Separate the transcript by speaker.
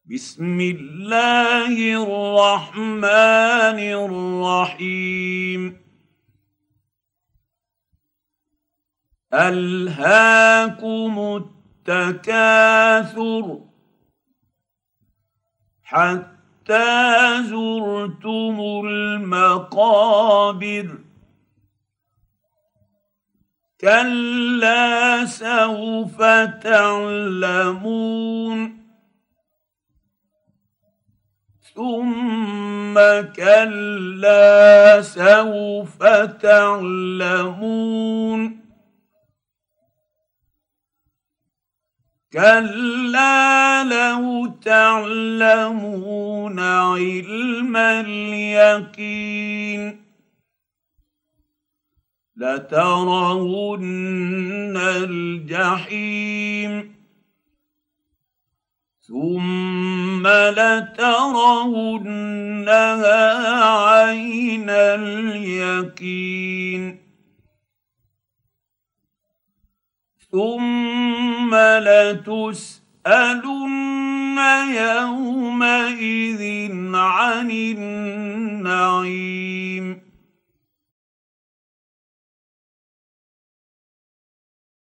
Speaker 1: بسم الله الرحمن الرحيم ألهاكم التكاثر حتى زرتم المقابر كلا سوف تعلمون ثم كلا سوف تعلمون كلا لو تعلمون علم اليقين لترون الجحيم ثم لترونها عين اليقين ثم لتسألن يومئذ عن النعيم